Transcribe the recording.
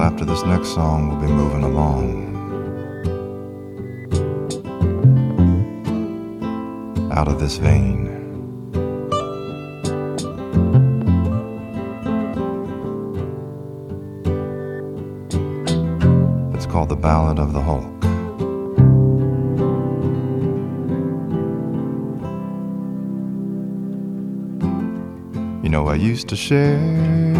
after this next song, we'll be moving along out of this vein. It's called The Ballad of the Hulk. You know, I used to share